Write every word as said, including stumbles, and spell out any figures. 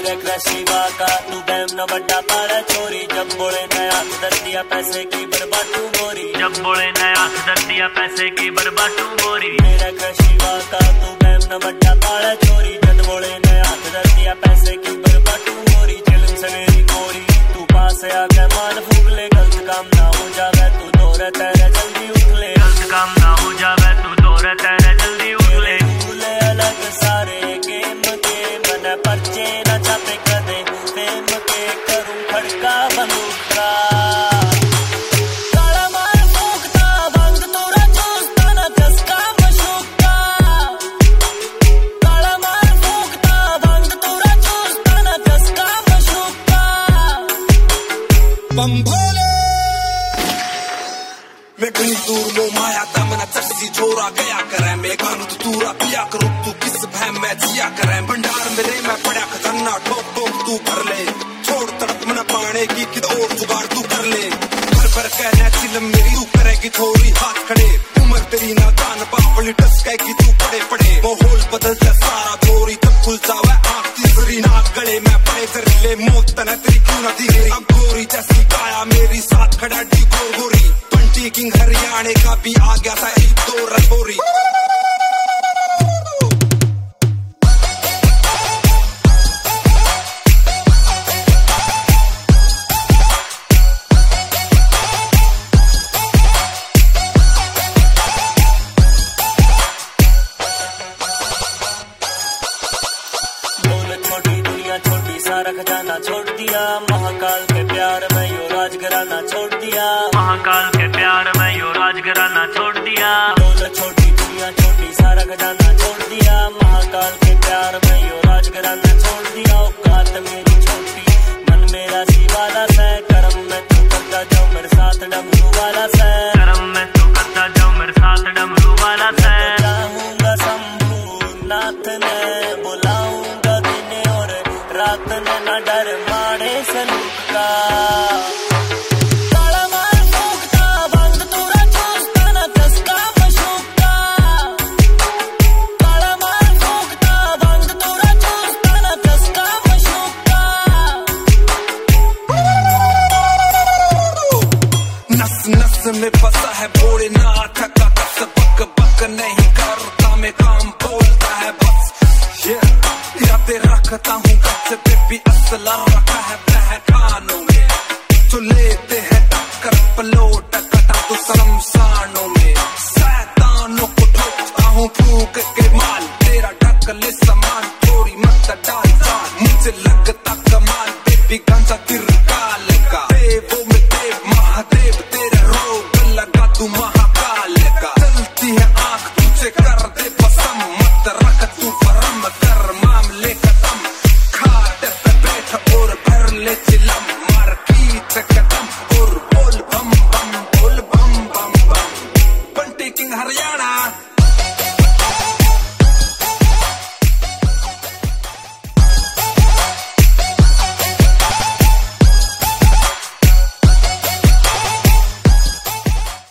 मेरे क्रशिवा का तू बैम न बड्डा पारा चोरी, जब बोले नया दर दिया पैसे की बर्बादू मोरी, जब बोले नया दर दिया पैसे की बर्बादू मोरी। मेरे क्रशिवा का तू बैम न बड्डा पारा चोरी, जब बोले नया दर दिया पैसे की बर्बादू मोरी। चिलम से मेरी गोरी तू पास आके मान फूक ले, गलत काम ना हो जावे तू दौरे तेरे जल्दी उठ ले, गलत काम ना हो जावे तू दौरे तेरे जल्दी उठ ले। भूले अलग सारे गेम के मन पर्चे न छापे कदे, फेम के करूं खड़का बंदूक का। काला मार फूकता भंग तोरा चूसता न चस्का मशूक का, काला मार फूकता भंग तोरा चूसता न चस्का मशूक का। बम भोले मैं कहीं दूर लो माया था मना चर्सी छोरा गया करे, मैं गानू तू तूरा पिया करूं तू किस भैम मैं जिया करे। भंडार मेरे मैं पड़ा खजाना ठोक ठोक तू भर ले, छोड़ तड़प मना पाने की किद और जुगाड़ तू कर ले। भर भर कहना चिलम मेरी तू करेगी थोड़ी हाथ खड़े, उम्र तेरी ना जान बापली टसकेगी तू पड़े पड़े। माहौल बदलता सारा गोरी तब खुल जावे आँख तीसरी नाक गले में पड़े जरिले, मौत तना तेरी क्यों ना दी अब गोरी जैसी काया मेरी साथ खड़ा डी गोर गोरी। किंग हरियाणे का भी आ गया था एक दो रसोरी। छोटी दुनिया छोटी सारा खजाना छोड़ दिया, महाकाल के प्यार में यो राज घराना छोड़ दिया, महाकाल के प्यार में यो राज घराना छोड़ दिया। दौलत छोटी दुनिया छोटी सारा खजाना छोड़ दिया, महाकाल के प्यार में यो राज घराना छोड़ दिया। औकात मेरी छोटी मन मेरा सी वाला से, करम में तू करता जाओ मेरे साथ डमरू वाला से, करम में तू करता जाओ मेरे साथ डमरू वाला से। चाहूंगा शंभू नाथ ने बुलाऊंगा दिन और रात ने न डर मारे सलूक का। काला मार फूकता भंग तोरा चूसता न चस्का मशूक का, काला मार फूकता भंग तोरा चूसता न चस्का मशूक का। नस नस में फंसा है भोलेनाथ का कस, बक बक नहीं करता मैं काम बोलता है बस। इरादे रखता हूँ गच पे भी असला रखा है पहचानों में, जो लेते हैं टक्कर पलोट कटा तो शर्मसानों में। शैतानों को ठोकता हूँ फूक के माल, तेरा ढकले समान थोड़ी मत डाल जान, मुझे लगता कमाल बेबी गांजा तिर